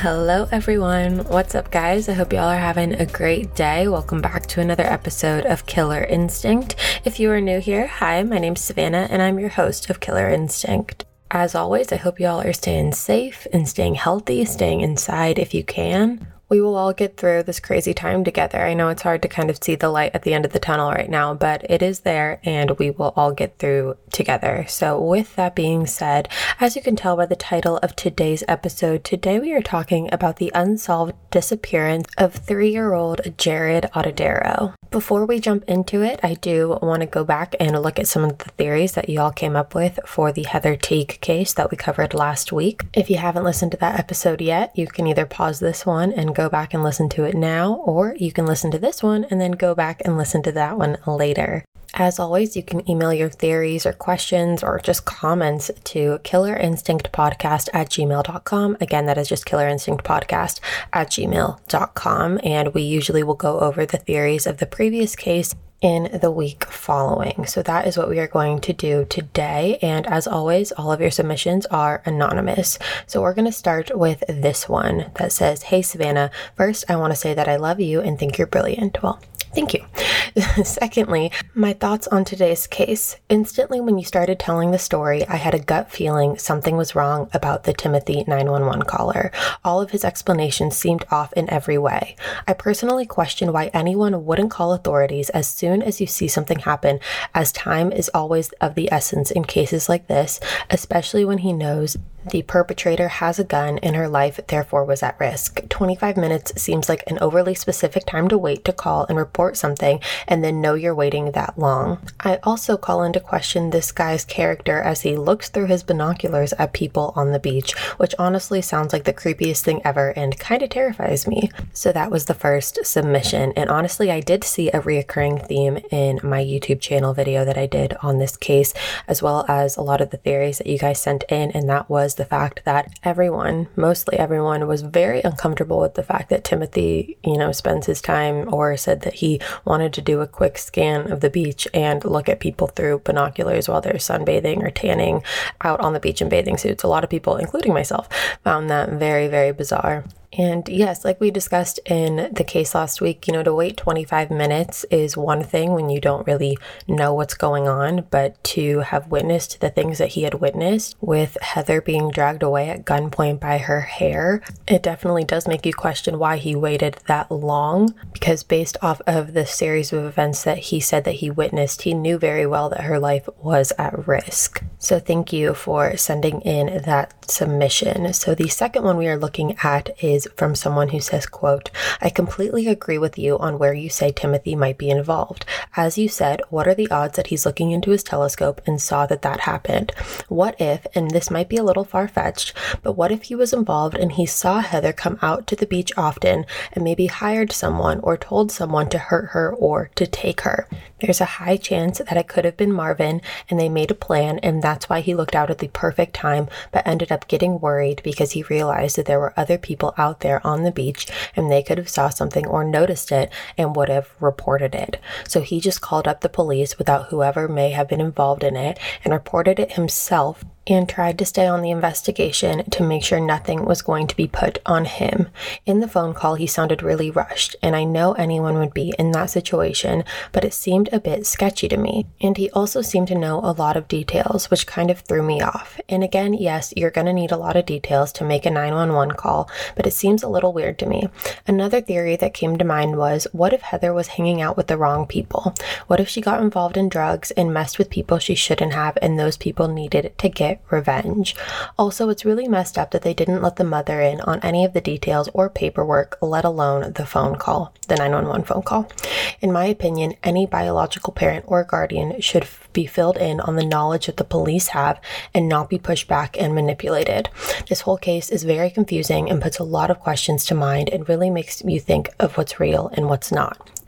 Hello everyone, what's up guys? I hope y'all are having a great day. Welcome back to another episode of Killer Instinct. If you are new here, hi, my name's Savannah and I'm your host of Killer Instinct. As always, I hope y'all are staying safe and staying healthy, staying inside if you can. We will all get through this crazy time together. I know it's hard to kind of see the light at the end of the tunnel right now, but it is there and we will all get through together. So with that being said, as you can tell by the title of today's episode, today we are talking about the unsolved disappearance of 3-year-old Jared Autodero. Before we jump into it, I do want to go back and look at some of the theories that y'all came up with for the Heather Teague case that we covered last week. If you haven't listened to that episode yet, you can either pause this one and go back and listen to it now, or you can listen to this one and then go back and listen to that one later. As always, you can email your theories or questions or just comments to killerinstinctpodcast@gmail.com. Again, that is just killerinstinctpodcast@gmail.com. And we usually will go over the theories of the previous case in the week following. So that is what we are going to do today. And as always, all of your submissions are anonymous. So we're going to start with this one that says, "Hey Savannah, first I want to say that I love you and think you're brilliant." Well, thank you. Secondly, my thoughts on today's case. Instantly when you started telling the story, I had a gut feeling something was wrong about the Timothy 911 caller. All of his explanations seemed off in every way. I personally question why anyone wouldn't call authorities as soon as you see something happen, as time is always of the essence in cases like this, especially when he knows the perpetrator has a gun and her life therefore was at risk. 25 minutes seems like an overly specific time to wait to call and report something and then know you're waiting that long. I also call into question this guy's character as he looks through his binoculars at people on the beach, which honestly sounds like the creepiest thing ever and kind of terrifies me. So that was the first submission. And honestly, I did see a reoccurring theme in my YouTube channel video that I did on this case, as well as a lot of the theories that you guys sent in, and that was the fact that mostly everyone was very uncomfortable with the fact that Timothy, spends his time, or said that he wanted to do a quick scan of the beach and look at people through binoculars while they're sunbathing or tanning out on the beach in bathing suits. A lot of people, including myself, found that very, very bizarre. And yes, like we discussed in the case last week, to wait 25 minutes is one thing when you don't really know what's going on, but to have witnessed the things that he had witnessed with Heather being dragged away at gunpoint by her hair, it definitely does make you question why he waited that long, because based off of the series of events that he said that he witnessed, he knew very well that her life was at risk. So thank you for sending in that submission. So the second one we are looking at is from someone who says, quote, "I completely agree with you on where you say Timothy might be involved. As you said, what are the odds that he's looking into his telescope and saw that happened? What if, and this might be a little far-fetched, but what if he was involved and he saw Heather come out to the beach often and maybe hired someone or told someone to hurt her or to take her? There's a high chance that it could have been Marvin and they made a plan, and that's why he looked out at the perfect time but ended up getting worried because he realized that there were other people out there on the beach and they could have saw something or noticed it and would have reported it. So he just called up the police without whoever may have been involved in it and reported it himself and tried to stay on the investigation to make sure nothing was going to be put on him. In the phone call, he sounded really rushed, and I know anyone would be in that situation, but it seemed a bit sketchy to me. And he also seemed to know a lot of details, which kind of threw me off. And again, yes, you're going to need a lot of details to make a 911 call, but it seems a little weird to me. Another theory that came to mind was, what if Heather was hanging out with the wrong people? What if she got involved in drugs and messed with people she shouldn't have, and those people needed to get revenge? Also, it's really messed up that they didn't let the mother in on any of the details or paperwork, let alone the phone call, the 911 phone call. In my opinion, any biological parent or guardian should be filled in on the knowledge that the police have and not be pushed back and manipulated. This whole case is very confusing and puts a lot of questions to mind and really makes you think of what's real and what's not.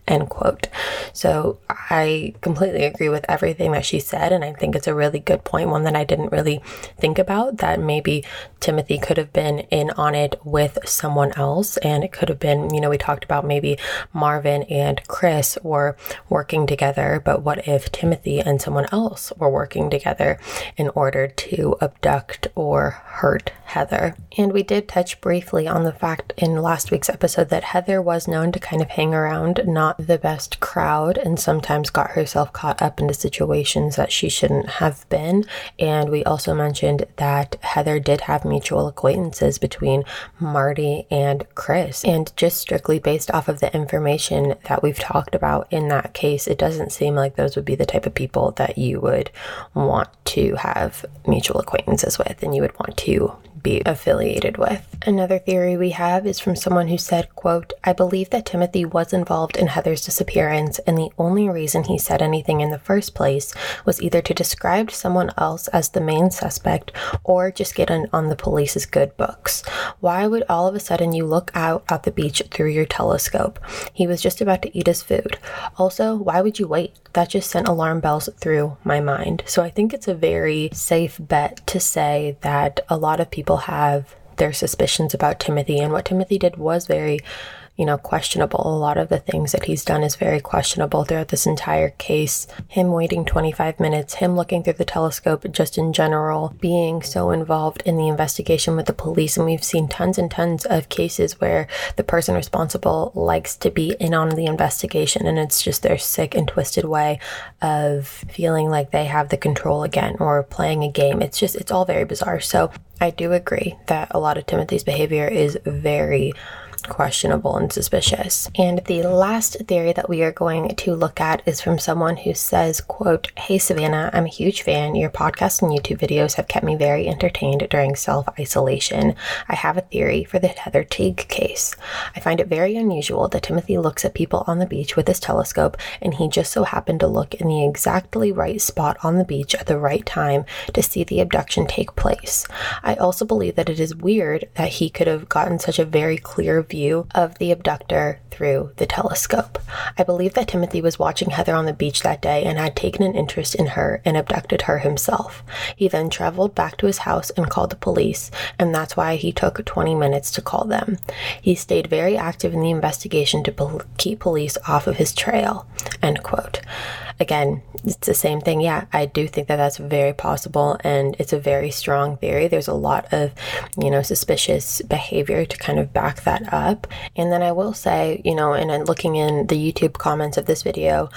end quote. So I completely agree with everything that she said, and I think it's a really good point, one that I didn't really think about, that maybe Timothy could have been in on it with someone else, and it could have been, we talked about maybe Marvin and Chris were working together, but what if Timothy and someone else were working together in order to abduct or hurt Heather? And we did touch briefly on the fact in last week's episode that Heather was known to kind of hang around not the best crowd and sometimes got herself caught up into situations that she shouldn't have been. And we also mentioned that Heather did have mutual acquaintances between Marty and Chris. And just strictly based off of the information that we've talked about in that case, it doesn't seem like those would be the type of people that you would want to have mutual acquaintances with and you would want to be affiliated with. Another theory we have is from someone who said, quote, "I believe that Timothy was involved in Heather's disappearance, and the only reason he said anything in the first place was either to describe someone else as the main suspect or just get on the police's good books. Why would all of a sudden you look out at the beach through your telescope? He was just about to eat his food. Also, why would you wait? That just sent alarm bells through my mind." So I think it's a very safe bet to say that a lot of people have their suspicions about Timothy, and what Timothy did was very questionable. A lot of the things that he's done is very questionable throughout this entire case. Him waiting 25 minutes, him looking through the telescope, just in general, being so involved in the investigation with the police. And we've seen tons and tons of cases where the person responsible likes to be in on the investigation, and it's just their sick and twisted way of feeling like they have the control again or playing a game. It's all very bizarre. So I do agree that a lot of Timothy's behavior is very questionable and suspicious. And the last theory that we are going to look at is from someone who says, quote, "Hey Savannah, I'm a huge fan. Your podcast and YouTube videos have kept me very entertained during self-isolation. I have a theory for the Heather Teague case. I find it very unusual that Timothy looks at people on the beach with his telescope, and he just so happened to look in the exactly right spot on the beach at the right time to see the abduction take place. I also believe that it is weird that he could have gotten such a very clear view of the abductor through the telescope. I believe that Timothy was watching Heather on the beach that day and had taken an interest in her and abducted her himself. He then traveled back to his house and called the police, and that's why he took 20 minutes to call them. He stayed very active in the investigation to keep police off of his trail," end quote. Again, it's the same thing. Yeah, I do think that that's very possible, and it's a very strong theory. There's a lot of, suspicious behavior to kind of back that up. And then I will say, and looking in the YouTube comments of this video,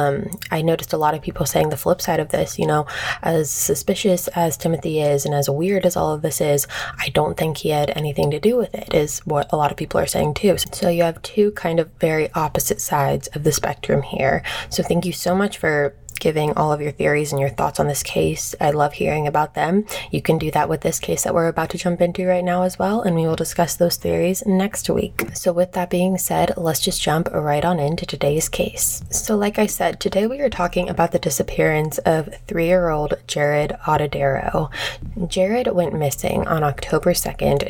I noticed a lot of people saying the flip side of this, as suspicious as Timothy is and as weird as all of this is, I don't think he had anything to do with it, is what a lot of people are saying too. So you have two kind of very opposite sides of the spectrum here. So thank you so much for giving all of your theories and your thoughts on this case. I love hearing about them. You can do that with this case that we're about to jump into right now as well, and we will discuss those theories next week. So with that being said, let's just jump right on into today's case. So like I said, today we are talking about the disappearance of 3-year-old Jared Autodero. Jared went missing on October 2nd,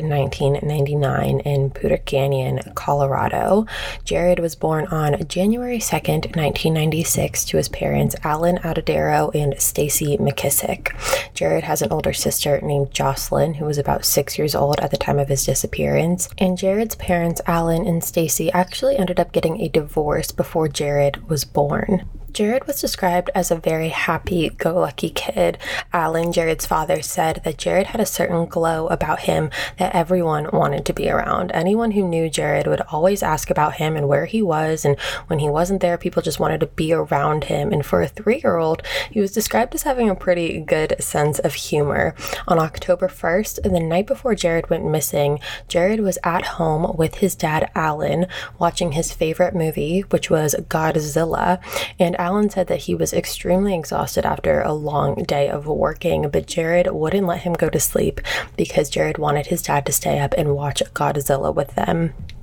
1999 in Poudre Canyon, Colorado. Jared was born on January 2nd, 1996 to his parents, Alan Autodero and Stacy McKissick. Jared has an older sister named Jocelyn, who was about 6 years old at the time of his disappearance. And Jared's parents, Alan and Stacy, actually ended up getting a divorce before Jared was born. Jared was described as a very happy-go-lucky kid. Alan, Jared's father, said that Jared had a certain glow about him that everyone wanted to be around. Anyone who knew Jared would always ask about him and where he was, and when he wasn't there, people just wanted to be around him. And for a 3-year-old, he was described as having a pretty good sense of humor. On October 1st, the night before Jared went missing, Jared was at home with his dad, Alan, watching his favorite movie, which was Godzilla, and Alan said that he was extremely exhausted after a long day of working, but Jared wouldn't let him go to sleep because Jared wanted his dad to stay up and watch Godzilla with them.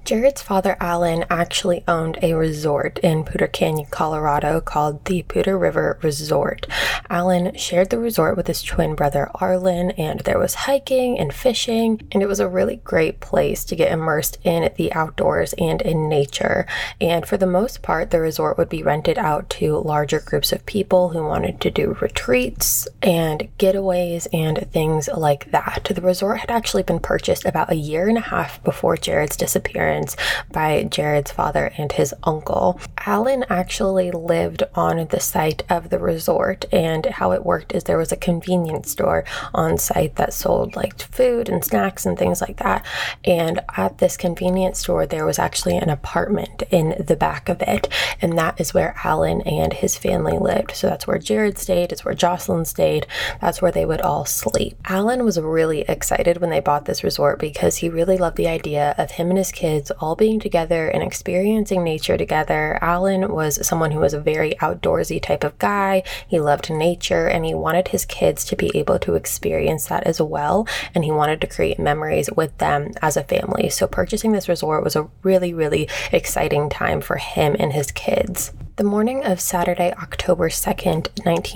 Jared's father, Alan, actually owned a resort in Poudre Canyon, Colorado called the Poudre River Resort. Alan shared the resort with his twin brother, Arlen, and there was hiking and fishing, and it was a really great place to get immersed in the outdoors and in nature. And for the most part, the resort would be rented out to larger groups of people who wanted to do retreats and getaways and things like that. The resort had actually been purchased about a year and a half before Jared's disappearance by Jared's father and his uncle. Alan actually lived on the site of the resort, and how it worked is there was a convenience store on site that sold like food and snacks and things like that. And at this convenience store, there was actually an apartment in the back of it, and that is where Alan and his family lived. So that's where Jared stayed, it's where Jocelyn stayed, that's where they would all sleep. Alan was really excited when they bought this resort because he really loved the idea of him and his kids all being together and experiencing nature together. Alan was someone who was a very outdoorsy type of guy. He loved nature and he wanted his kids to be able to experience that as well, and he wanted to create memories with them as a family. So purchasing this resort was a really, really exciting time for him and his kids. The morning of Saturday, October 2nd,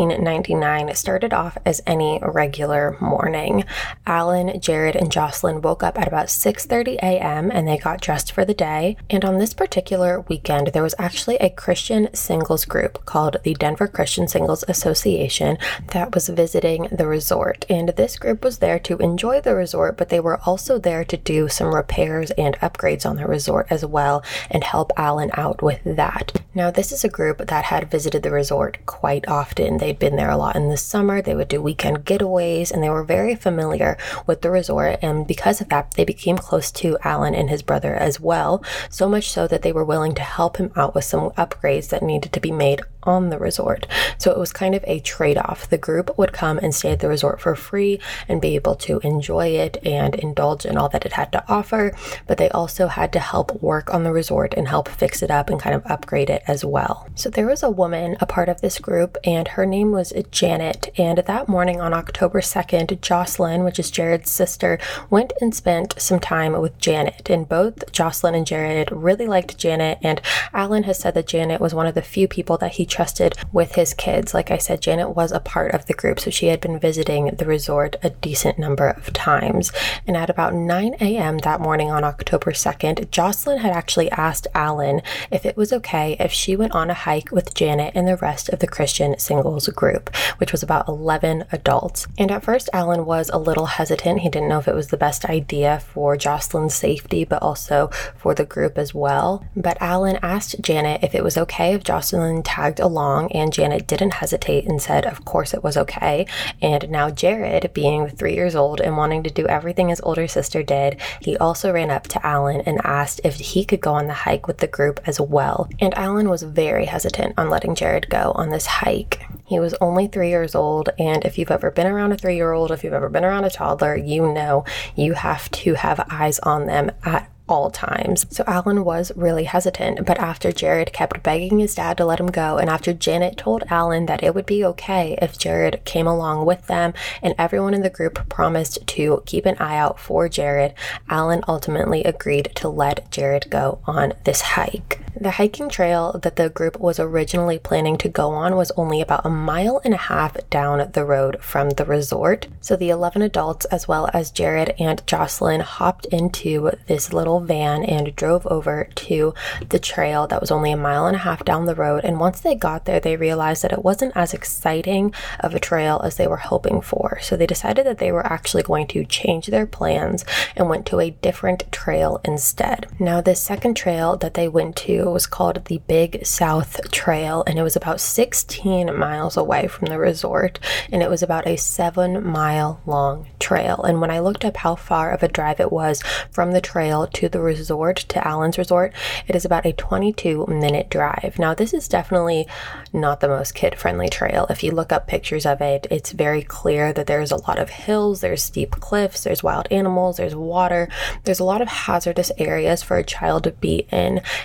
1999 started off as any regular morning. Alan, Jared, and Jocelyn woke up at about 6:30 a.m. and they got dressed for the day. And on this particular weekend, there was actually a Christian singles group called the Denver Christian Singles Association that was visiting the resort. And this group was there to enjoy the resort, but they were also there to do some repairs and upgrades on the resort as well and help Alan out with that. Now, this is a group that had visited the resort quite often. They'd been there a lot in the summer. They would do weekend getaways, and they were very familiar with the resort. And because of that, they became close to Alan and his brother as well, so much so that they were willing to help him out with some upgrades that needed to be made on the resort. So it was kind of a trade-off. The group would come and stay at the resort for free and be able to enjoy it and indulge in all that it had to offer, but they also had to help work on the resort and help fix it up and kind of upgrade it as well. So there was a woman a part of this group, and her name was Janet, and that morning on October 2nd, Jocelyn, which is Jared's sister, went and spent some time with Janet, and both Jocelyn and Jared really liked Janet, and Alan has said that Janet was one of the few people that he trusted with his kids. Like I said, Janet was a part of the group, so she had been visiting the resort a decent number of times. And at about 9 a.m. that morning on October 2nd, Jocelyn had actually asked Alan if it was okay if she went on a hike with Janet and the rest of the Christian singles group, which was about 11 adults. And at first, Alan was a little hesitant. He didn't know if it was the best idea for Jocelyn's safety, but also for the group as well. But Alan asked Janet if it was okay if Jocelyn tagged along, and Janet didn't hesitate and said of course it was okay. And now Jared, being 3 years old and wanting to do everything his older sister did, he also ran up to Alan and asked if he could go on the hike with the group as well. And Alan was very hesitant on letting Jared go on this hike. He was only 3 years old, and if you've ever been around a 3-year-old, if you've ever been around a toddler, you know you have to have eyes on them at all times. So Alan was really hesitant, but after Jared kept begging his dad to let him go, and after Janet told Alan that it would be okay if Jared came along with them, and everyone in the group promised to keep an eye out for Jared, Alan ultimately agreed to let Jared go on this hike. The hiking trail that the group was originally planning to go on was only about 1.5 miles down the road from the resort. So the 11 adults, as well as Jared and Jocelyn, hopped into this little van and drove over to the trail that was only 1.5 miles down the road. And once they got there, they realized that it wasn't as exciting of a trail as they were hoping for. So they decided that they were actually going to change their plans and went to a different trail instead. Now, this second trail that they went to was called the Big South Trail, and it was about 16 miles away from the resort, and it was about a 7-mile long trail. And when I looked up how far of a drive it was from the trail to the resort, to Alan's resort, it is about a 22-minute drive. Now, this is definitely not the most kid-friendly trail. If you look up pictures of it, it's very clear that there's a lot of hills, there's steep cliffs, there's wild animals, there's water, there's a lot of hazardous areas for a child to be in, and no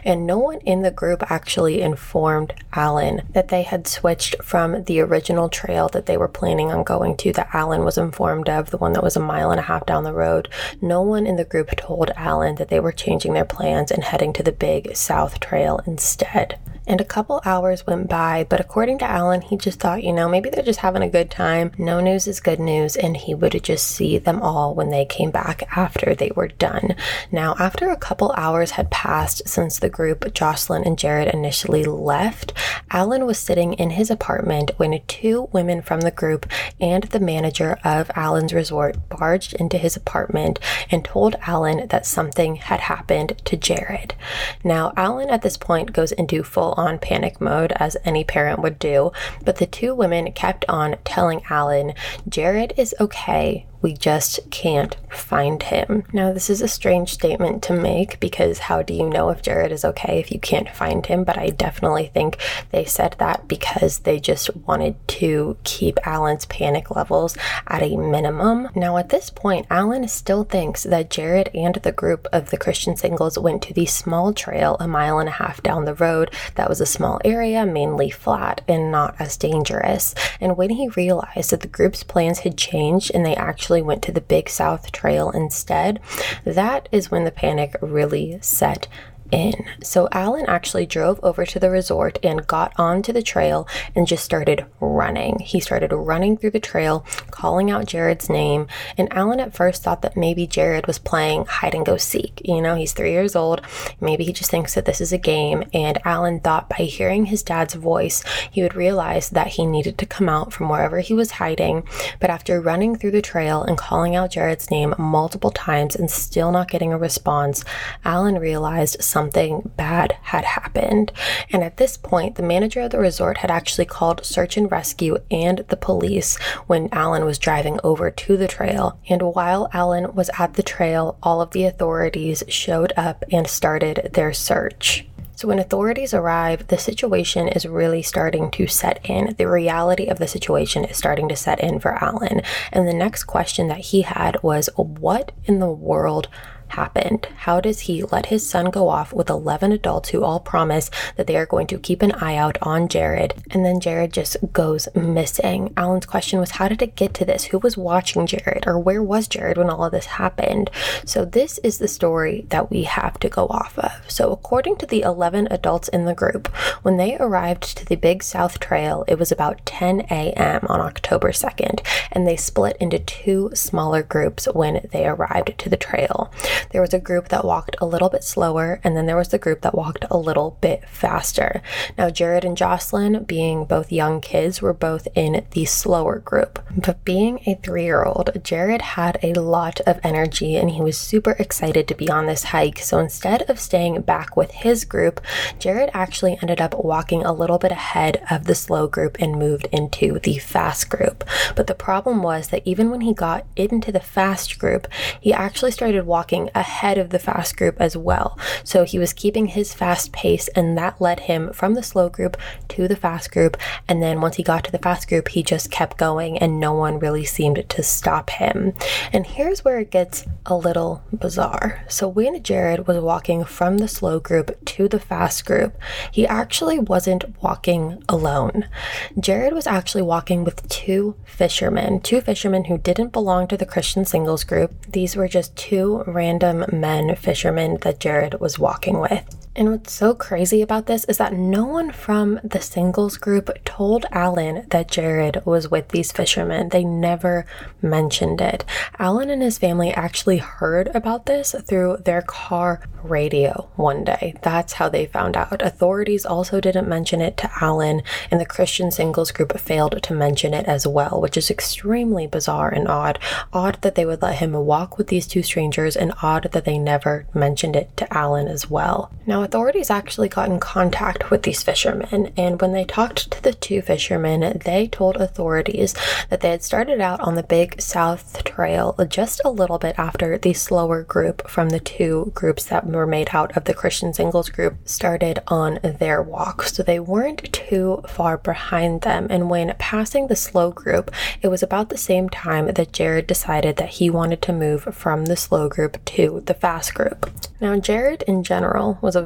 one in the group actually informed Alan that they had switched from the original trail that they were planning on going to, that Alan was informed of, the one that was 1.5 miles down the road. No one in the group told Alan that they were changing their plans and heading to the Big South Trail instead. And a couple hours went by, but according to Alan, he just thought, maybe they're just having a good time. No news is good news, and he would just see them all when they came back after they were done. Now, after a couple hours had passed since the group Jocelyn and Jared initially left, Alan was sitting in his apartment when 2 women from the group and the manager of Alan's resort barged into his apartment and told Alan that something had happened to Jared. Now, Alan at this point goes into full-on panic mode, as any parent would do, but the 2 women kept on telling Alan, Jared is okay. We just can't find him. Now, this is a strange statement to make, because how do you know if Jared is okay if you can't find him? But I definitely think they said that because they just wanted to keep Alan's panic levels at a minimum. Now, at this point, Alan still thinks that Jared and the group of the Christian singles went to the small trail 1.5 miles down the road that was a small area, mainly flat and not as dangerous. And when he realized that the group's plans had changed and they actually went to the Big South Trail instead, that is when the panic really set in. So Alan actually drove over to the resort and got onto the trail and just started running. He started running through the trail, calling out Jared's name, and Alan at first thought that maybe Jared was playing hide and go seek. He's 3 years old. Maybe he just thinks that this is a game, and Alan thought by hearing his dad's voice, he would realize that he needed to come out from wherever he was hiding. But after running through the trail and calling out Jared's name multiple times and still not getting a response, Alan realized something bad had happened. And at this point, the manager of the resort had actually called search and rescue and the police when Alan was driving over to the trail. And while Alan was at the trail, all of the authorities showed up and started their search. So when authorities arrive, the situation is really starting to set in. The reality of the situation is starting to set in for Alan. And the next question that he had was, what in the world happened? How does he let his son go off with 11 adults who all promise that they are going to keep an eye out on Jared, and then Jared just goes missing? Alan's question was, how did it get to this? Who was watching Jared, or where was Jared when all of this happened? So this is the story that we have to go off of. So according to the 11 adults in the group, when they arrived to the Big South Trail, it was about 10 a.m. on October 2nd, and they split into 2 smaller groups when they arrived to the trail. There was a group that walked a little bit slower, and then there was the group that walked a little bit faster. Now, Jared and Jocelyn, being both young kids, were both in the slower group. But being a 3-year-old, Jared had a lot of energy, and he was super excited to be on this hike. So instead of staying back with his group, Jared actually ended up walking a little bit ahead of the slow group and moved into the fast group. But the problem was that even when he got into the fast group, he actually started walking ahead of the fast group as well. So he was keeping his fast pace, and that led him from the slow group to the fast group. And then once he got to the fast group, he just kept going and no one really seemed to stop him. And here's where it gets a little bizarre. So when Jared was walking from the slow group to the fast group, he actually wasn't walking alone. Jared was actually walking with 2 fishermen who didn't belong to the Christian singles group. These were just 2 random men fishermen that Jared was walking with. And what's so crazy about this is that no one from the singles group told Alan that Jared was with these fishermen. They never mentioned it. Alan and his family actually heard about this through their car radio one day. That's how they found out. Authorities also didn't mention it to Alan, and the Christian singles group failed to mention it as well, which is extremely bizarre and odd. Odd that they would let him walk with these 2 strangers, and odd that they never mentioned it to Alan as well. Now, authorities actually got in contact with these fishermen, and when they talked to the 2 fishermen, they told authorities that they had started out on the Big South Trail just a little bit after the slower group from the 2 groups that were made out of the Christian singles group started on their walk. So they weren't too far behind them, and when passing the slow group, it was about the same time that Jared decided that he wanted to move from the slow group to the fast group. Now, Jared in general was a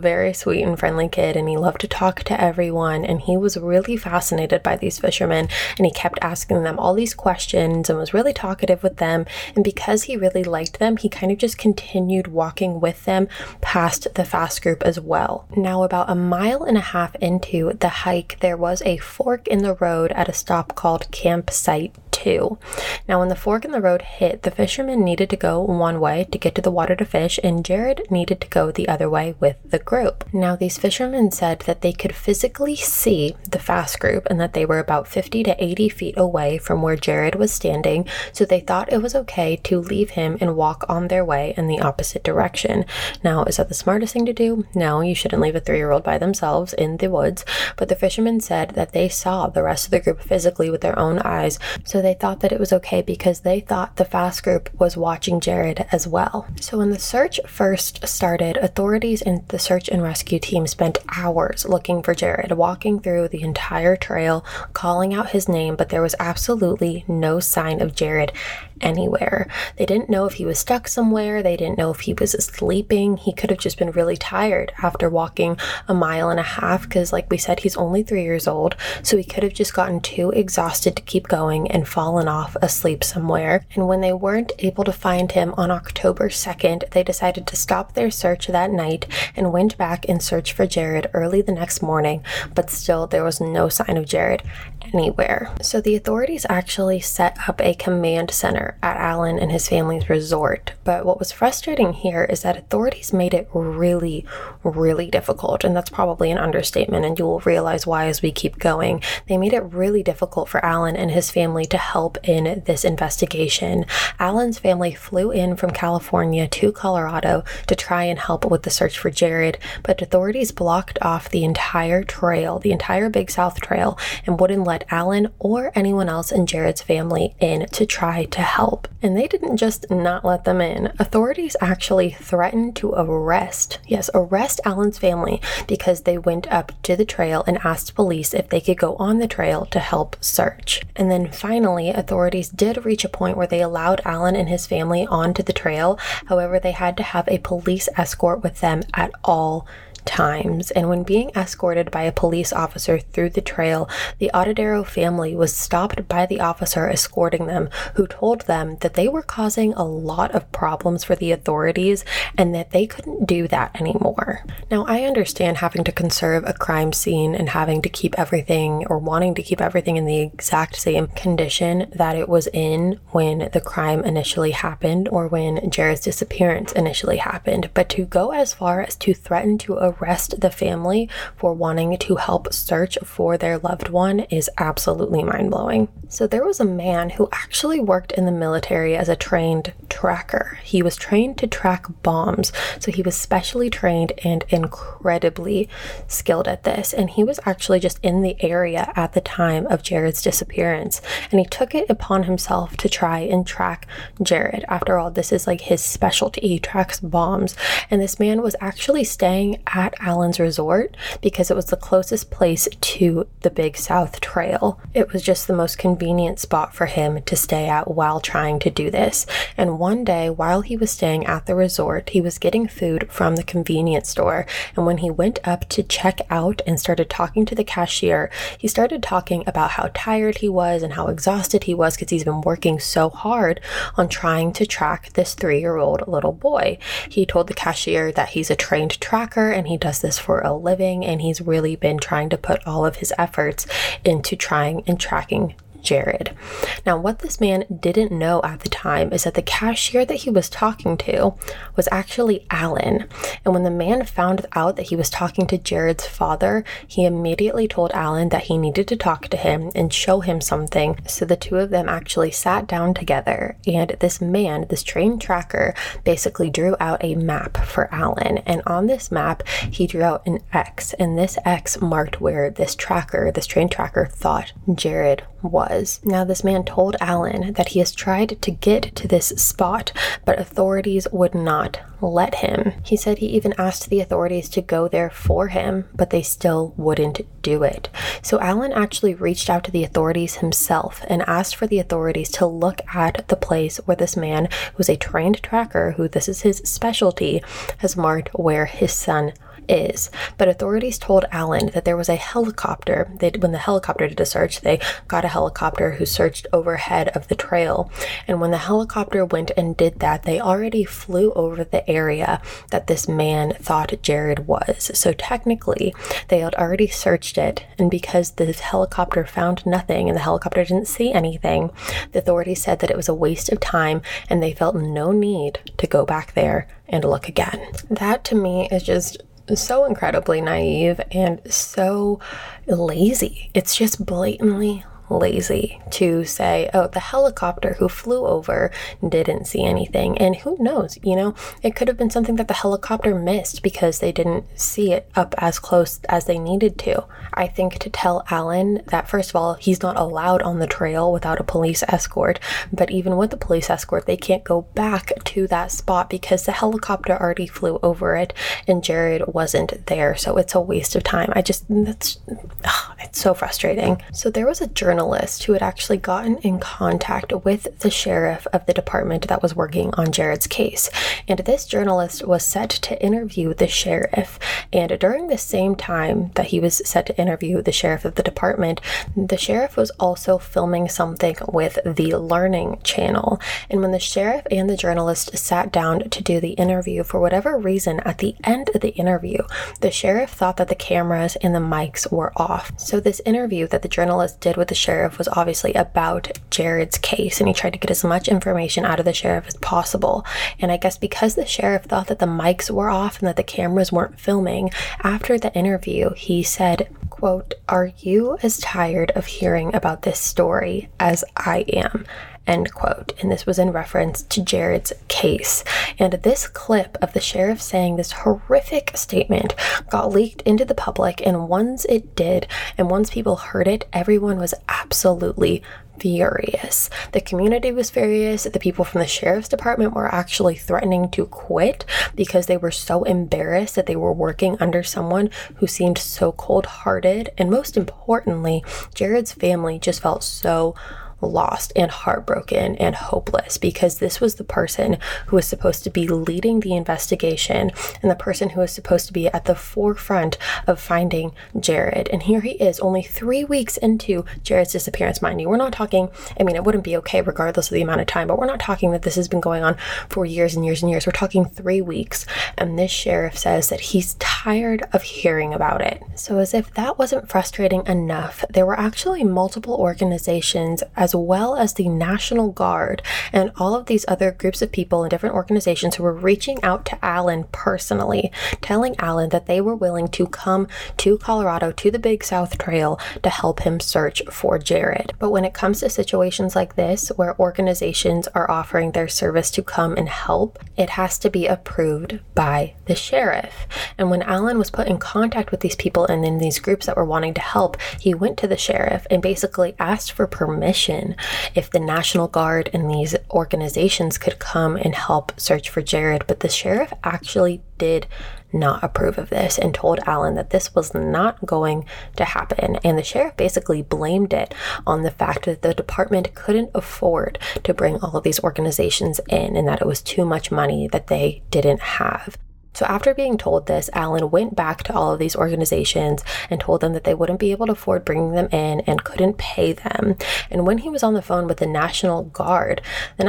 very sweet and friendly kid, and he loved to talk to everyone, and he was really fascinated by these fishermen, and he kept asking them all these questions and was really talkative with them. And because he really liked them, he kind of just continued walking with them past the fast group as well. Now, about a mile and a half into the hike, there was a fork in the road at a stop called Campsite 2. Now, when the fork in the road hit, the fishermen needed to go one way to get to the water to fish, and Jared needed to go the other way with the group. Now, these fishermen said that they could physically see the fast group and that they were about 50 to 80 feet away from where Jared was standing, so they thought it was okay to leave him and walk on their way in the opposite direction. Now, is that the smartest thing to do? No, you shouldn't leave a 3-year-old by themselves in the woods, but the fishermen said that they saw the rest of the group physically with their own eyes, so they thought that it was okay because they thought the fast group was watching Jared as well. So when the search first started, authorities and the search and rescue team spent hours looking for Jared, walking through the entire trail, calling out his name, but there was absolutely no sign of Jared anywhere. They didn't know if he was stuck somewhere. They didn't know if he was sleeping. He could have just been really tired after walking a mile and a half because, like we said, he's only 3 years old, so he could have just gotten too exhausted to keep going and fallen off asleep somewhere. And when they weren't able to find him on October 2nd, they decided to stop their search that night and went back and searched for Jared early the next morning, but still there was no sign of Jared anywhere. So the authorities actually set up a command center at Alan and his family's resort. But what was frustrating here is that authorities made it really, really difficult, and that's probably an understatement, and you will realize why as we keep going. They made it really difficult for Alan and his family to help in this investigation. Alan's family flew in from California to Colorado to try and help with the search for Jared, but authorities blocked off the entire trail, the entire Big South Trail, and wouldn't let Alan or anyone else in Jared's family in to try to help. And they didn't just not let them in. Authorities actually threatened to arrest Alan's family because they went up to the trail and asked police if they could go on the trail to help search. And then finally, authorities did reach a point where they allowed Alan and his family onto the trail. However, they had to have a police escort with them at all times. And when being escorted by a police officer through the trail, the Autodero family was stopped by the officer escorting them, who told them that they were causing a lot of problems for the authorities and that they couldn't do that anymore. Now, I understand having to conserve a crime scene and having to keep everything, or wanting to keep everything in the exact same condition that it was in when the crime initially happened or when Jared's disappearance initially happened, but to go as far as to threaten to arrest the family for wanting to help search for their loved one is absolutely mind-blowing. So there was a man who actually worked in the military as a trained tracker. He was trained to track bombs, so he was specially trained and incredibly skilled at this, and he was actually just in the area at the time of Jared's disappearance, and he took it upon himself to try and track Jared. After all, this is like his specialty. He tracks bombs, and this man was actually staying at Alan's resort because it was the closest place to the Big South Trail. It was just the most convenient spot for him to stay at while trying to do this. And one day, while he was staying at the resort, he was getting food from the convenience store, and when he went up to check out and started talking to the cashier, he started talking about how tired he was and how exhausted he was because he's been working so hard on trying to track this 3-year-old little boy. He told the cashier that he's a trained tracker and he does this for a living, and he's really been trying to put all of his efforts into trying and tracking Jared. Now, what this man didn't know at the time is that the cashier that he was talking to was actually Alan. And when the man found out that he was talking to Jared's father, he immediately told Alan that he needed to talk to him and show him something. So the two of them actually sat down together, and this man, this trained tracker, basically drew out a map for Alan. And on this map, he drew out an X, and this X marked where this trained tracker, thought Jared was. Now, this man told Alan that he has tried to get to this spot, but authorities would not let him. He said he even asked the authorities to go there for him, but they still wouldn't do it. So Alan actually reached out to the authorities himself and asked for the authorities to look at the place where this man, who's a trained tracker, who this is his specialty, has marked where his son is. But authorities told Allen that there was a helicopter. When the helicopter did a search, they got a helicopter who searched overhead of the trail. And when the helicopter went and did that, they already flew over the area that this man thought Jared was. So technically, they had already searched it. And because the helicopter found nothing and the helicopter didn't see anything, the authorities said that it was a waste of time and they felt no need to go back there and look again. That to me is just so incredibly naive and so lazy. It's just blatantly lazy to say, oh, the helicopter who flew over didn't see anything. And who knows, it could have been something that the helicopter missed because they didn't see it up as close as they needed to. I think to tell Allen that, first of all, he's not allowed on the trail without a police escort, but even with the police escort, they can't go back to that spot because the helicopter already flew over it and Jared wasn't there. So it's a waste of time. It's so frustrating. So there was a journalist who had actually gotten in contact with the sheriff of the department that was working on Jared's case. And this journalist was set to interview the sheriff. And during the same time that he was set to interview the sheriff of the department, the sheriff was also filming something with the Learning Channel. And when the sheriff and the journalist sat down to do the interview, for whatever reason, at the end of the interview, the sheriff thought that the cameras and the mics were off. So this interview that the journalist did with the sheriff was obviously about Jared's case, and he tried to get as much information out of the sheriff as possible. And I guess because the sheriff thought that the mics were off and that the cameras weren't filming, after the interview, he said, quote, "Are you as tired of hearing about this story as I am?" End quote. And this was in reference to Jared's case. And this clip of the sheriff saying this horrific statement got leaked into the public. And once it did, and once people heard it, everyone was absolutely furious. The community was furious. The people from the sheriff's department were actually threatening to quit because they were so embarrassed that they were working under someone who seemed so cold-hearted. And most importantly, Jared's family just felt so lost and heartbroken and hopeless because this was the person who was supposed to be leading the investigation and the person who was supposed to be at the forefront of finding Jared. And here he is only 3 weeks into Jared's disappearance. Mind you, we're not talking, it wouldn't be okay regardless of the amount of time, but we're not talking that this has been going on for years and years and years. We're talking 3 weeks. And this sheriff says that he's tired of hearing about it. So as if that wasn't frustrating enough, there were actually multiple organizations as well as the National Guard and all of these other groups of people and different organizations who were reaching out to Allen personally, telling Allen that they were willing to come to Colorado to the Big South Trail to help him search for Jared. But when it comes to situations like this, where organizations are offering their service to come and help, it has to be approved by the sheriff. And when Allen was put in contact with these people and in these groups that were wanting to help, he went to the sheriff and basically asked for permission if the National Guard and these organizations could come and help search for Jared. But the sheriff actually did not approve of this and told Allen that this was not going to happen. And the sheriff basically blamed it on the fact that the department couldn't afford to bring all of these organizations in and that it was too much money that they didn't have. So after being told this, Allen went back to all of these organizations and told them that they wouldn't be able to afford bringing them in and couldn't pay them. And when he was on the phone with the National Guard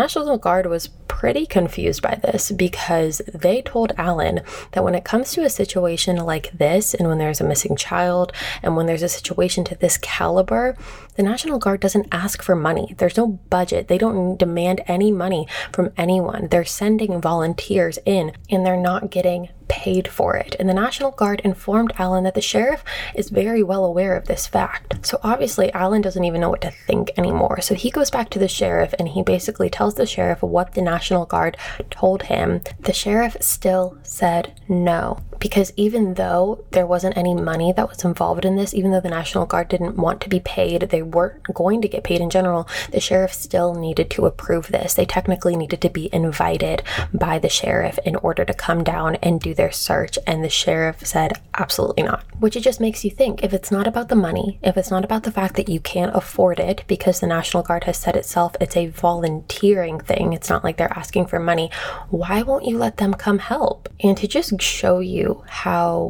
was pretty confused by this because they told Allen that when it comes to a situation like this and when there's a missing child and when there's a situation to this caliber, the National Guard doesn't ask for money. There's no budget. They don't demand any money from anyone. They're sending volunteers in and they're not getting paid for it. And the National Guard informed Allen that the sheriff is very well aware of this fact. So obviously Allen doesn't even know what to think anymore. So he goes back to the sheriff and he basically tells the sheriff what the National Guard told him. The sheriff still said no, because even though there wasn't any money that was involved in this, even though the National Guard didn't want to be paid, they weren't going to get paid in general, the sheriff still needed to approve this. They technically needed to be invited by the sheriff in order to come down and do their search, and the sheriff said absolutely not. Which it just makes you think, if it's not about the money, if it's not about the fact that you can't afford it because the National Guard has said itself it's a volunteering thing, it's not like they're asking for money, why won't you let them come help? And to just show you how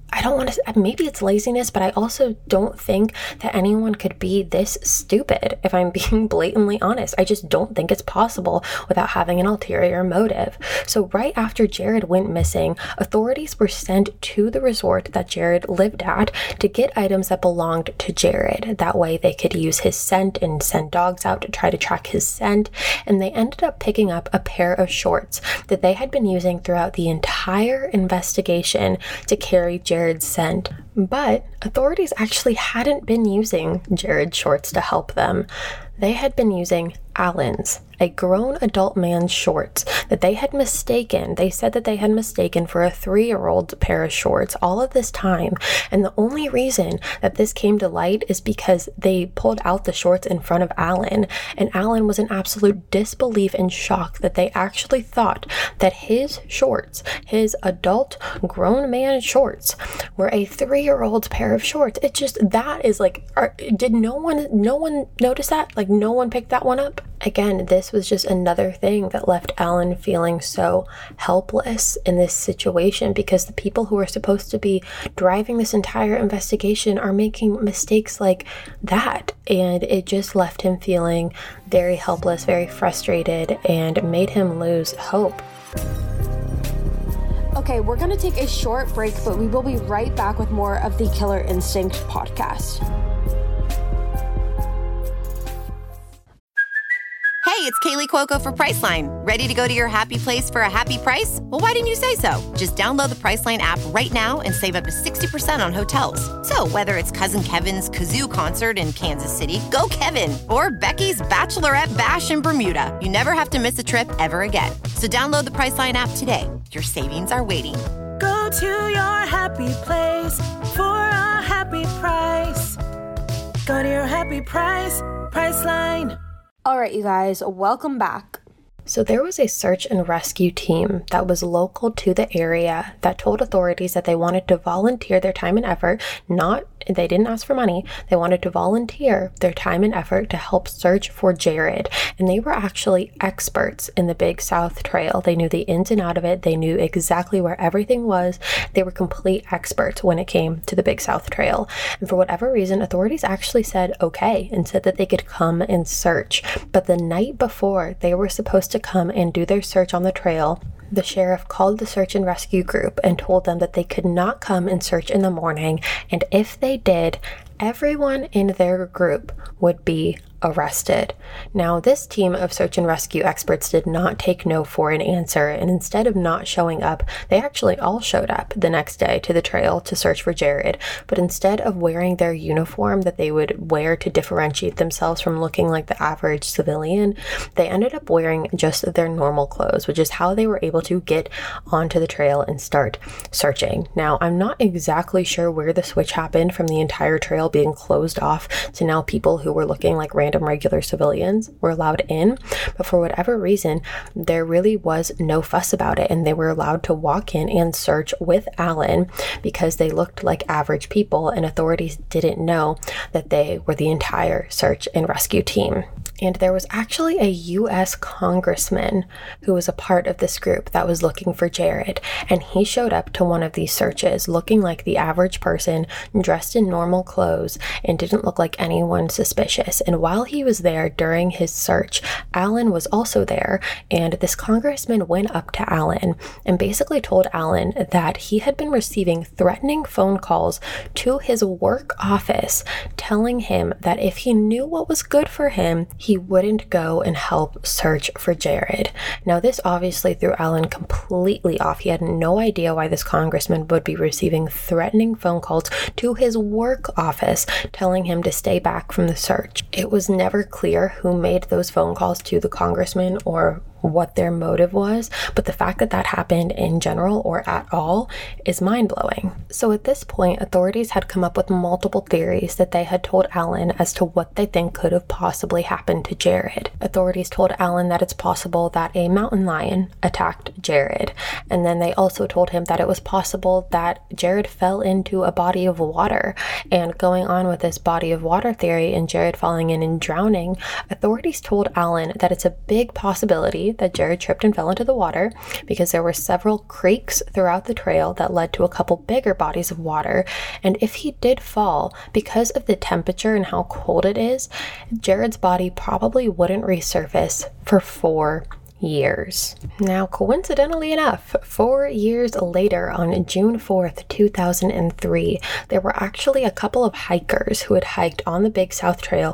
I don't want to, maybe it's laziness, but I also don't think that anyone could be this stupid, if I'm being blatantly honest. I just don't think it's possible without having an ulterior motive. So right after Jared went missing, authorities were sent to the resort that Jared lived at to get items that belonged to Jared. That way they could use his scent and send dogs out to try to track his scent. And they ended up picking up a pair of shorts that they had been using throughout the entire investigation to carry Jared's scent. But authorities actually hadn't been using Jared's shorts to help them. They had been using Alan's, a grown adult man's shorts that they had mistaken. They said that they had mistaken for a 3-year-old pair of shorts all of this time. And the only reason that this came to light is because they pulled out the shorts in front of Alan. And Alan was in absolute disbelief and shock that they actually thought that his shorts, his adult grown man shorts, were a 3-year-old's pair of shorts. It just, that is like, did no one notice that? Like, no one picked that one up? Again, this was just another thing that left Alan feeling so helpless in this situation, because the people who are supposed to be driving this entire investigation are making mistakes like that. And it just left him feeling very helpless, very frustrated, and made him lose hope. Okay, we're going to take a short break, but we will be right back with more of the Killer Instinct podcast. Hey, it's Kaylee Cuoco for Priceline. Ready to go to your happy place for a happy price? Well, why didn't you say so? Just download the Priceline app right now and save up to 60% on hotels. So whether it's Cousin Kevin's Kazoo Concert in Kansas City, go Kevin, or Becky's Bachelorette Bash in Bermuda, you never have to miss a trip ever again. So download the Priceline app today. Your savings are waiting. Go to your happy place for a happy price. Go to your happy price, Priceline. All right, you guys, welcome back. So there was a search and rescue team that was local to the area that told authorities that they wanted to volunteer their time and effort. They didn't ask for money. They wanted to volunteer their time and effort to help search for Jared. And they were actually experts in the Big South Trail. They knew the ins and out of it. They knew exactly where everything was. They were complete experts when it came to the Big South Trail. And for whatever reason, authorities actually said okay and said that they could come and search. But the night before they were supposed to come and do their search on the trail, the sheriff called the search and rescue group and told them that they could not come and search in the morning, and if they did, everyone in their group would be arrested. Now, this team of search and rescue experts did not take no for an answer, and instead of not showing up, they actually all showed up the next day to the trail to search for Jared. But instead of wearing their uniform that they would wear to differentiate themselves from looking like the average civilian, they ended up wearing just their normal clothes, which is how they were able to get onto the trail and start searching. Now, I'm not exactly sure where the switch happened from the entire trail being closed off to now people who were looking like random regular civilians were allowed in, but for whatever reason, there really was no fuss about it, and they were allowed to walk in and search with Alan because they looked like average people, and authorities didn't know that they were the entire search and rescue team. And there was actually a U.S. congressman who was a part of this group that was looking for Jared. And he showed up to one of these searches looking like the average person, dressed in normal clothes, and didn't look like anyone suspicious. And while he was there during his search, Alan was also there. And this congressman went up to Alan and basically told Alan that he had been receiving threatening phone calls to his work office, telling him that if he knew what was good for him, he wouldn't go and help search for Jared. Now, this obviously threw Alan completely off. He had no idea why this congressman would be receiving threatening phone calls to his work office, telling him to stay back from the search. It was never clear who made those phone calls to the congressman or what their motive was, but the fact that that happened in general or at all is mind-blowing. So at this point, authorities had come up with multiple theories that they had told Alan as to what they think could have possibly happened to Jared. Authorities told Alan that it's possible that a mountain lion attacked Jared, and then they also told him that it was possible that Jared fell into a body of water. And going on with this body of water theory and Jared falling in and drowning, authorities told Alan that it's a big possibility likely that Jared tripped and fell into the water because there were several creeks throughout the trail that led to a couple bigger bodies of water. And if he did fall, because of the temperature and how cold it is, Jared's body probably wouldn't resurface for 4 years. Now, coincidentally enough, 4 years later, on June 4th, 2003, there were actually a couple of hikers who had hiked on the Big South Trail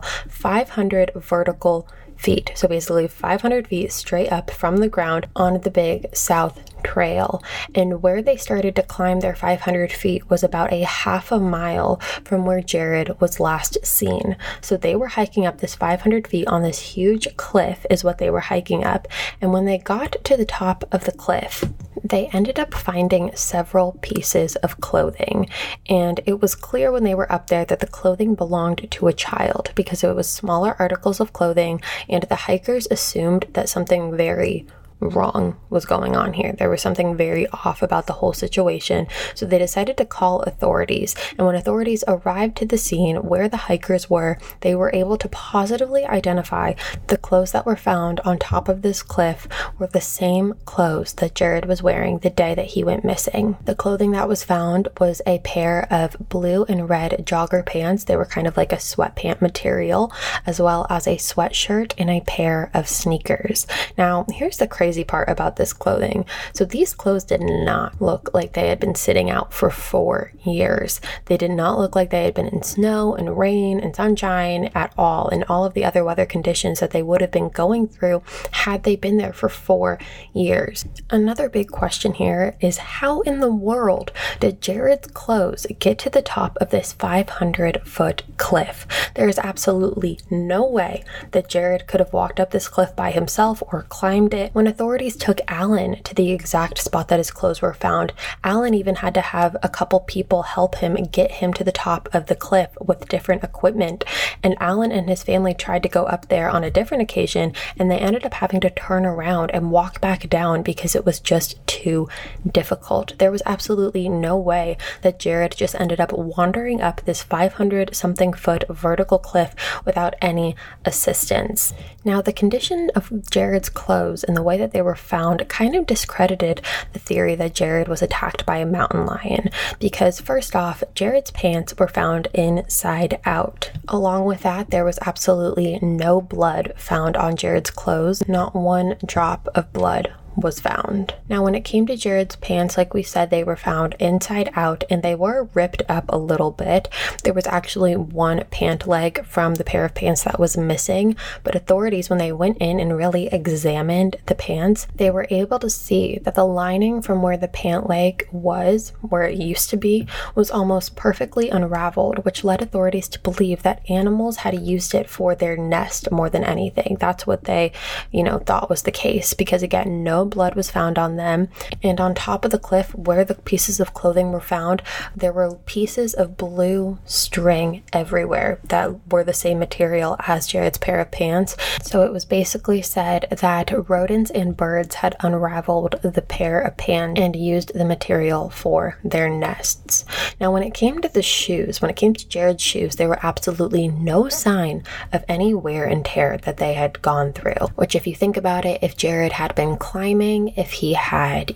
500 vertical feet. So basically 500 feet straight up from the ground on the Big South Trail. And where they started to climb their 500 feet was about a half a mile from where Jared was last seen. So they were hiking up this 500 feet on this huge cliff is what they were hiking up. And when they got to the top of the cliff, they ended up finding several pieces of clothing. And it was clear when they were up there that the clothing belonged to a child because it was smaller articles of clothing, and the hikers assumed that something very wrong was going on here. There was something very off about the whole situation. So they decided to call authorities. And when authorities arrived to the scene where the hikers were, they were able to positively identify the clothes that were found on top of this cliff were the same clothes that Jared was wearing the day that he went missing. The clothing that was found was a pair of blue and red jogger pants. They were kind of like a sweatpant material, as well as a sweatshirt and a pair of sneakers. Now, here's the crazy part about this clothing. So these clothes did not look like they had been sitting out for 4 years. They did not look like they had been in snow and rain and sunshine at all, and all of the other weather conditions that they would have been going through had they been there for 4 years. Another big question here is, how in the world did Jared's clothes get to the top of this 500-foot cliff? There is absolutely no way that Jared could have walked up this cliff by himself or climbed it. When authorities took Alan to the exact spot that his clothes were found, Alan even had to have a couple people help him get him to the top of the cliff with different equipment. And Alan and his family tried to go up there on a different occasion, and they ended up having to turn around and walk back down because it was just too difficult. There was absolutely no way that Jared just ended up wandering up this 500-something foot vertical cliff without any assistance. Now, the condition of Jared's clothes and the way that they were found kind of discredited the theory that Jared was attacked by a mountain lion, because first off, Jared's pants were found inside out. Along with that, there was absolutely no blood found on Jared's clothes. Not one drop of blood was found. Now, when it came to Jared's pants, like we said, they were found inside out and they were ripped up a little bit. There was actually one pant leg from the pair of pants that was missing, but authorities, when they went in and really examined the pants, they were able to see that the lining from where the pant leg was, where it used to be, was almost perfectly unraveled, which led authorities to believe that animals had used it for their nest more than anything. That's what they, thought was the case, because again, no blood was found on them. And on top of the cliff where the pieces of clothing were found, there were pieces of blue string everywhere that were the same material as Jared's pair of pants. So it was basically said that rodents and birds had unraveled the pair of pants and used the material for their nests. Now, when it came to the shoes, when it came to Jared's shoes, there were absolutely no sign of any wear and tear that they had gone through, which, if you think about it, if Jared had been climbing, if he had,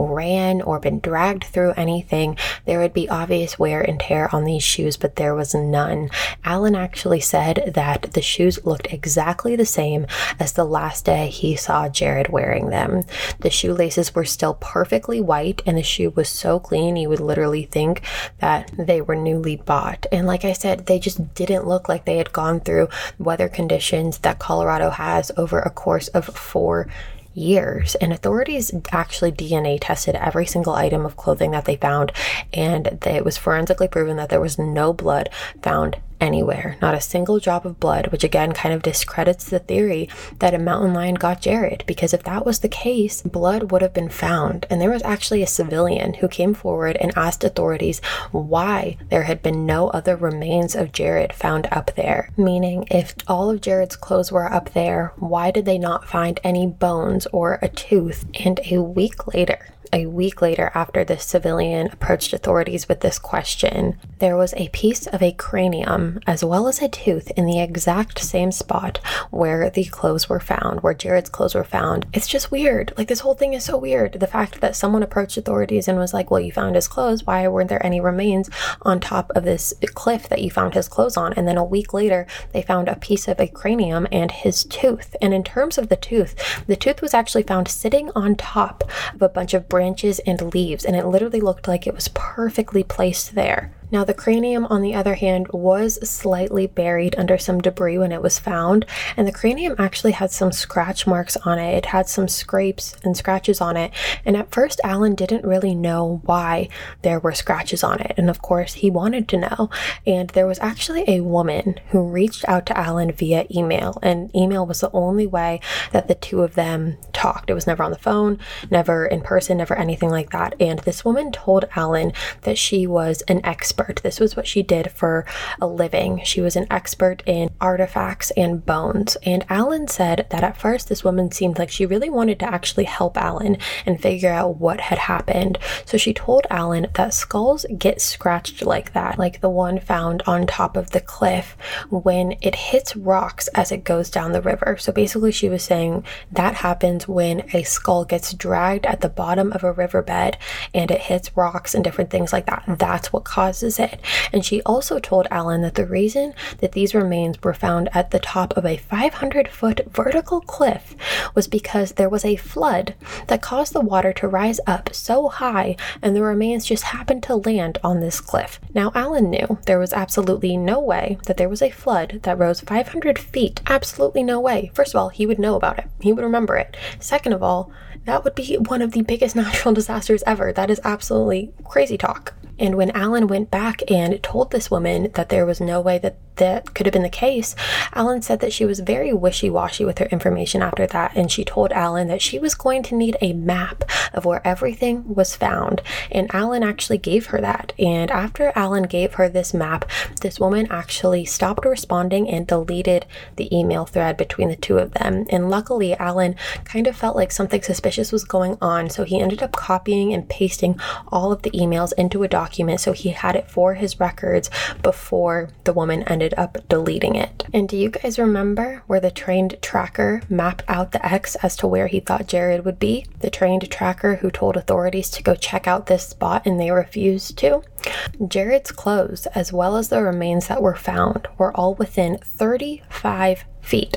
ran or been dragged through anything, there would be obvious wear and tear on these shoes, but there was none. Alan actually said that the shoes looked exactly the same as the last day he saw Jared wearing them. The shoelaces were still perfectly white, and the shoe was so clean you would literally think that they were newly bought. And like I said, they just didn't look like they had gone through weather conditions that Colorado has over a course of 4 years. And authorities actually DNA tested every single item of clothing that they found, and it was forensically proven that there was no blood found anywhere, not a single drop of blood, which again kind of discredits the theory that a mountain lion got Jared, because if that was the case, blood would have been found. And there was actually a civilian who came forward and asked authorities why there had been no other remains of Jared found up there, meaning if all of Jared's clothes were up there, why did they not find any bones or a tooth? And a week later, a week later, after this civilian approached authorities with this question, there was a piece of a cranium as well as a tooth in the exact same spot where the clothes were found, where Jared's clothes were found. It's just weird. Like, this whole thing is so weird. The fact that someone approached authorities and was like, well, you found his clothes. Why weren't there any remains on top of this cliff that you found his clothes on? And then a week later, they found a piece of a cranium and his tooth. And in terms of the tooth was actually found sitting on top of a bunch of branches and leaves, and it literally looked like it was perfectly placed there. Now, the cranium, on the other hand, was slightly buried under some debris when it was found, and the cranium actually had some scratch marks on it. It had some scrapes and scratches on it, and at first, Alan didn't really know why there were scratches on it, and of course, he wanted to know, and there was actually a woman who reached out to Alan via email, and email was the only way that the two of them talked. It was never on the phone, never in person, never anything like that, and this woman told Alan that she was an expert. This was what she did for a living. She was an expert in artifacts and bones. And Alan said that at first this woman seemed like she really wanted to actually help Alan and figure out what had happened. So she told Alan that skulls get scratched like that, like the one found on top of the cliff when it hits rocks as it goes down the river. So basically she was saying that happens when a skull gets dragged at the bottom of a riverbed and it hits rocks and different things like that. That's what causes it. And she also told Alan that the reason that these remains were found at the top of a 500-foot vertical cliff was because there was a flood that caused the water to rise up so high, and the remains just happened to land on this cliff. Now, Alan knew there was absolutely no way that there was a flood that rose 500 feet. Absolutely no way. First of all, he would know about it. He would remember it. Second of all, that would be one of the biggest natural disasters ever. That is absolutely crazy talk. And when Alan went back and told this woman that there was no way that that could have been the case, Alan said that she was very wishy-washy with her information after that, and she told Alan that she was going to need a map of where everything was found, and Alan actually gave her that. And after Alan gave her this map, this woman actually stopped responding and deleted the email thread between the two of them. And luckily, Alan kind of felt like something suspicious was going on, so he ended up copying and pasting all of the emails into a document so he had it for his records before the woman ended up deleting it. And do you guys remember where the trained tracker mapped out the X as to where he thought Jared would be? The trained tracker who told authorities to go check out this spot and they refused to? Jared's clothes, as well as the remains that were found, were all within 35 feet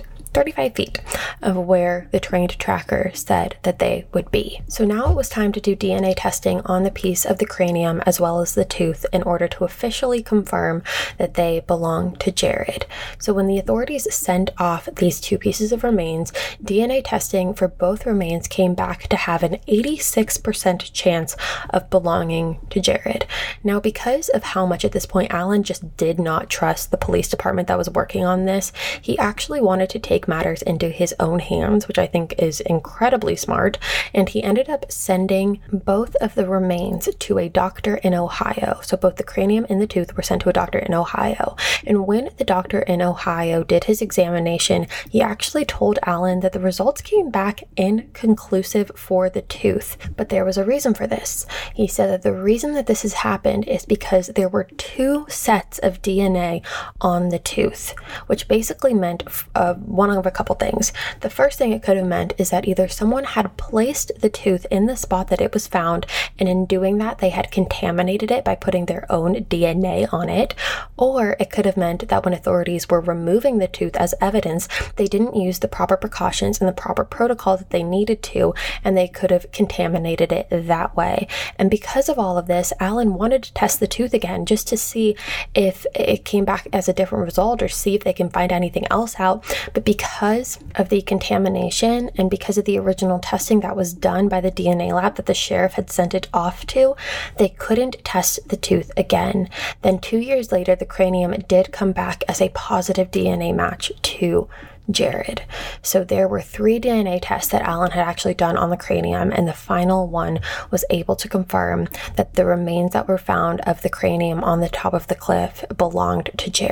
of where the trained tracker said that they would be. So now it was time to do DNA testing on the piece of the cranium as well as the tooth in order to officially confirm that they belong to Jared. So when the authorities sent off these two pieces of remains, DNA testing for both remains came back to have an 86% chance of belonging to Jared. Now, because of how much at this point Alan just did not trust the police department that was working on this, he actually wanted to take matters into his own hands, which I think is incredibly smart, and he ended up sending both of the remains to a doctor in Ohio. So both the cranium and the tooth were sent to a doctor in Ohio. And when the doctor in Ohio did his examination, he actually told Alan that the results came back inconclusive for the tooth. But there was a reason for this. He said that the reason that this has happened is because there were two sets of DNA on the tooth, which basically meant one of a couple things. The first thing it could have meant is that either someone had placed the tooth in the spot that it was found, and in doing that they had contaminated it by putting their own DNA on it, or it could have meant that when authorities were removing the tooth as evidence, they didn't use the proper precautions and the proper protocol that they needed to, and they could have contaminated it that way. And because of all of this, Alan wanted to test the tooth again just to see if it came back as a different result or see if they can find anything else out. But because of the contamination and because of the original testing that was done by the DNA lab that the sheriff had sent it off to, they couldn't test the tooth again. Then 2 years later, the cranium did come back as a positive DNA match to Jared. So there were 3 DNA tests that Alan had actually done on the cranium, and the final one was able to confirm that the remains that were found of the cranium on the top of the cliff belonged to Jared.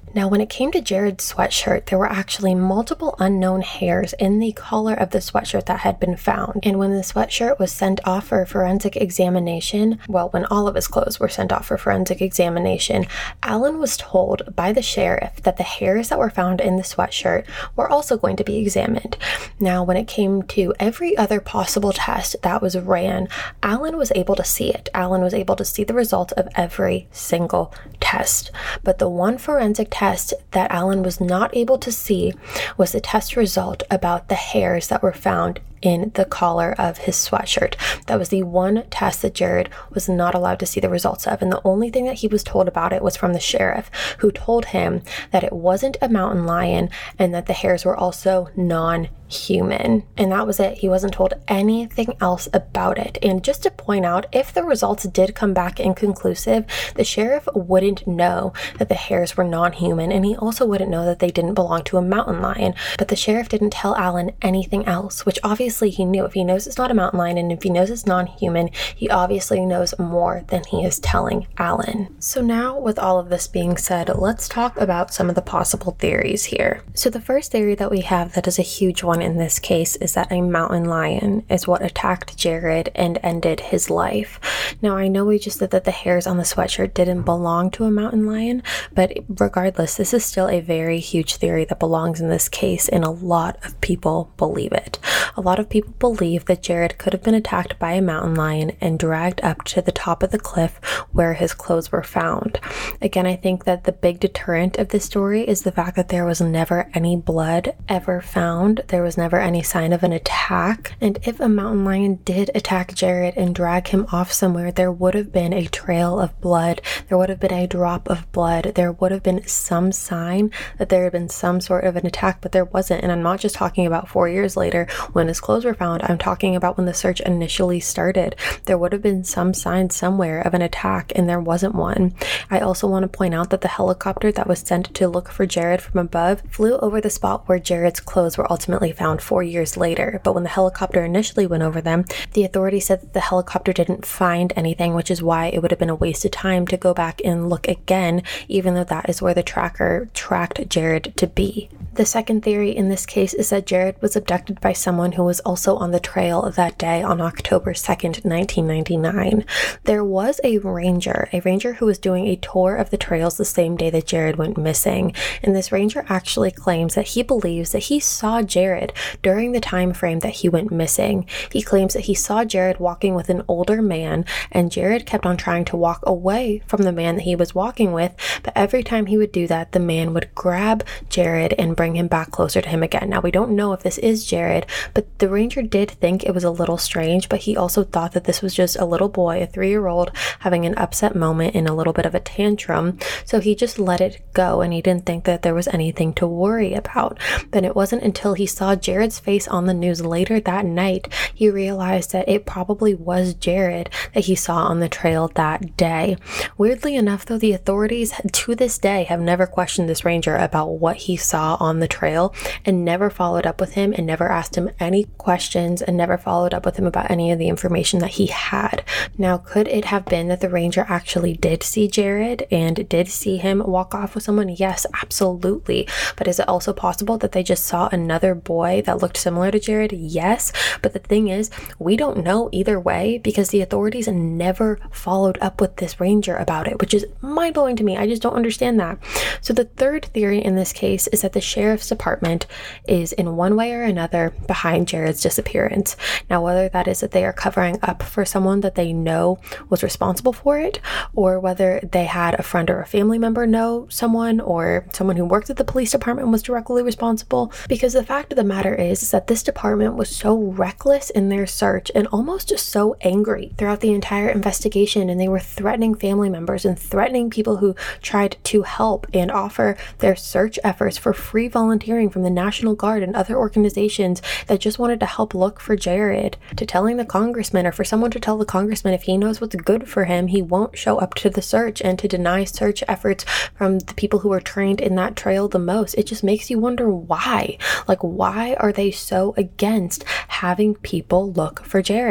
Now, when it came to Jared's sweatshirt, there were actually multiple unknown hairs in the collar of the sweatshirt that had been found. And when the sweatshirt was sent off for forensic examination, well, when all of his clothes were sent off for forensic examination, Alan was told by the sheriff that the hairs that were found in the sweatshirt were also going to be examined. Now, when it came to every other possible test that was ran, Alan was able to see it. Alan was able to see the results of every single test. But the one forensic test that Alan was not able to see was the test result about the hairs that were found in the collar of his sweatshirt. That was the one test that Jared was not allowed to see the results of, and the only thing that he was told about it was from the sheriff, who told him that it wasn't a mountain lion and that the hairs were also non-human. And that was it. He wasn't told anything else about it. And just to point out, if the results did come back inconclusive, the sheriff wouldn't know that the hairs were non-human, and he also wouldn't know that they didn't belong to a mountain lion. But the sheriff didn't tell Alan anything else, which obviously he knew. If he knows it's not a mountain lion and if he knows it's non-human, he obviously knows more than he is telling Alan. So now, with all of this being said, let's talk about some of the possible theories here. So the first theory that we have that is a huge one in this case is that a mountain lion is what attacked Jared and ended his life. Now, I know we just said that the hairs on the sweatshirt didn't belong to a mountain lion, but regardless, this is still a very huge theory that belongs in this case, and a lot of people believe it. A lot of people believe that Jared could have been attacked by a mountain lion and dragged up to the top of the cliff where his clothes were found. Again, I think that the big deterrent of this story is the fact that there was never any blood ever found. There was never any sign of an attack. And if a mountain lion did attack Jared and drag him off somewhere, there would have been a trail of blood. There would have been a drop of blood. There would have been some sign that there had been some sort of an attack, but there wasn't. And I'm not just talking about 4 years later when his clothes were found. I'm talking about when the search initially started. There would have been some sign somewhere of an attack, and there wasn't one. I also want to point out that the helicopter that was sent to look for Jared from above flew over the spot where Jared's clothes were ultimately found 4 years later. But when the helicopter initially went over them, the authorities said that the helicopter didn't find anything, which is why it would have been a waste of time to go back and look again, even though that is where the tracker tracked Jared to be. The second theory in this case is that Jared was abducted by someone who was also on the trail that day on October 2nd, 1999. There was a ranger who was doing a tour of the trails the same day that Jared went missing. And this ranger actually claims that he believes that he saw Jared during the time frame that he went missing. He claims that he saw Jared walking with an older man, and Jared kept on trying to walk away from the man that he was walking with, but every time he would do that, the man would grab Jared and bring him back closer to him again. Now, we don't know if this is Jared, but the ranger did think it was a little strange, but he also thought that this was just a little boy, a 3-year-old, having an upset moment and a little bit of a tantrum, so he just let it go, and he didn't think that there was anything to worry about. But it wasn't until he saw Jared's face on the news later that night, he realized that it probably was Jared that he saw on the trail that day. Weirdly enough, though, the authorities to this day have never questioned this ranger about what he saw on the trail, and never followed up with him, and never asked him any questions, and never followed up with him about any of the information that he had. Now, could it have been that the ranger actually did see Jared and did see him walk off with someone? Yes, absolutely. But is it also possible that they just saw another boy that looked similar to Jared? Yes. But the thing is, we don't know either way, because the authorities never followed up with this ranger about it, which is mind-blowing to me. I just don't understand that. So the third theory in this case is that the sheriff's department is in one way or another behind Jared's disappearance. Now, whether that is that they are covering up for someone that they know was responsible for it, or whether they had a friend or a family member know someone, or someone who worked at the police department was directly responsible, because the fact of the matter is that this department was so reckless in their search and almost just so angry throughout the entire investigation, and they were threatening family members and threatening people who tried to help and offer their search efforts for free volunteering from the National Guard and other organizations that just wanted to help look for Jared, to telling the congressman, or for someone to tell the congressman if he knows what's good for him, he won't show up to the search, and to deny search efforts from the people who are trained in that trail the most. It just makes you wonder why. Like, why are they so against having people look for Jared?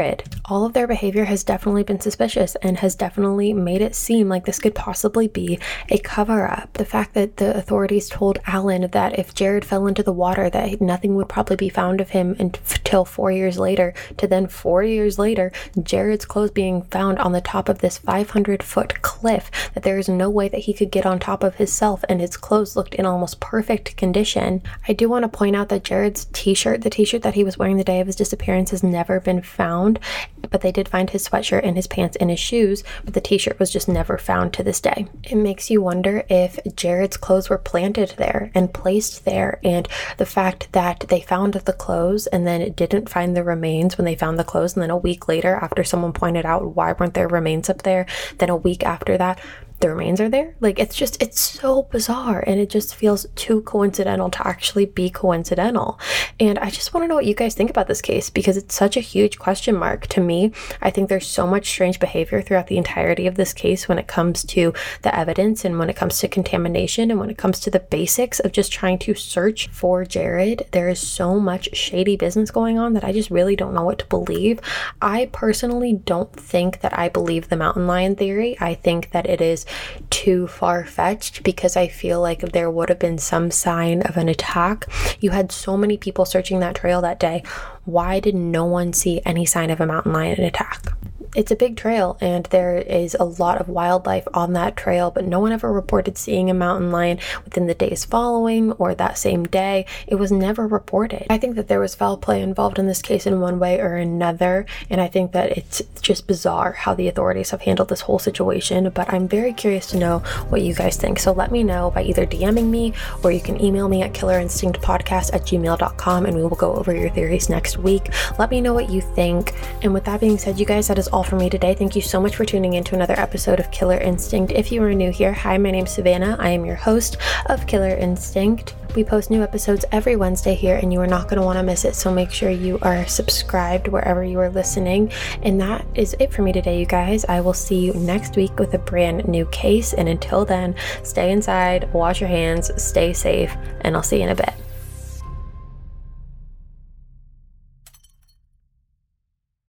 all of their behavior has definitely been suspicious and has definitely made it seem like this could possibly be a cover-up. The fact that the authorities told Alan that if Jared fell into the water that nothing would probably be found of him until 4 years later, to then 4 years later, Jared's clothes being found on the top of this 500-foot cliff, that there is no way that he could get on top of himself, and his clothes looked in almost perfect condition. I do want to point out that Jared's t-shirt, the t-shirt that he was wearing the day of his disappearance, has never been found, but they did find his sweatshirt and his pants and his shoes, but the t-shirt was just never found to this day. It makes you wonder if Jared's clothes were planted there and placed there, and the fact that they found the clothes and then didn't find the remains when they found the clothes, and then a week later, after someone pointed out why weren't there remains up there, then a week after that, the remains are there. Like, it's so bizarre, and it just feels too coincidental to actually be coincidental. And I just want to know what you guys think about this case, because it's such a huge question mark to me. I think there's so much strange behavior throughout the entirety of this case when it comes to the evidence, and when it comes to contamination, and when it comes to the basics of just trying to search for Jared. There is so much shady business going on that I just really don't know what to believe. I personally don't think that I believe the mountain lion theory. I think that it is too far-fetched, because I feel like if there would have been some sign of an attack, you had so many people searching that trail that day. Why did no one see any sign of a mountain lion attack? It's a big trail, and there is a lot of wildlife on that trail, but no one ever reported seeing a mountain lion within the days following or that same day. It was never reported. I think that there was foul play involved in this case in one way or another, and I think that it's just bizarre how the authorities have handled this whole situation, but I'm very curious to know what you guys think. So let me know by either DMing me, or you can email me at killerinstinctpodcast@gmail.com, and we will go over your theories next week. Let me know what you think. And with that being said, you guys, that is all for me today. Thank you so much for tuning in to another episode of Killer Instinct. If you are new here, hi, my name's Savannah. I am your host of Killer Instinct. We post new episodes every Wednesday here, and you are not going to want to miss it, so make sure you are subscribed wherever you are listening. And that is it for me today, you guys. I will see you next week with a brand new case, and until then, stay inside, wash your hands, stay safe, and I'll see you in a bit.